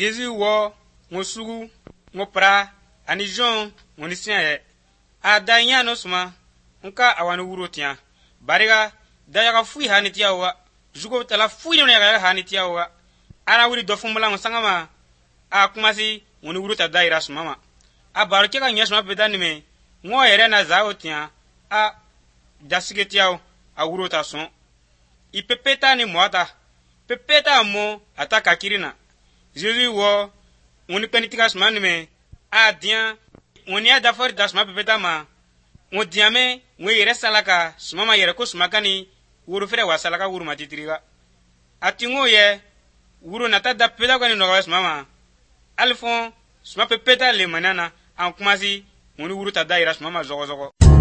Jésus wo ngosugu ngopra ani Jean ngonisiya a danya no suma nka awani wuro tia bariga dayaga fui hanitia wa jugo tala fui no yaga hanitia wa ara wuri do fumbala ngosangama a kumasi ngoni wuro ta daira sumama a baro kega nyasuma pedani me ngo yere na zao tia a dasigetiao a wuro ta son ipepeta ni moata pepeta mo ataka kirina Jésus wo ngoni penitika suma ni me a dia ngoni ada for dasma pepeta ma ngo diame ngo yere salaka sumama yere ko sumakani wuro fere wa salaka wuro matitiriga atingo ye wuro nata da peda kwani no gawas mama alfon suma pepeta le manana an kumasi ngoni wuro ta daira sumama zogo zogo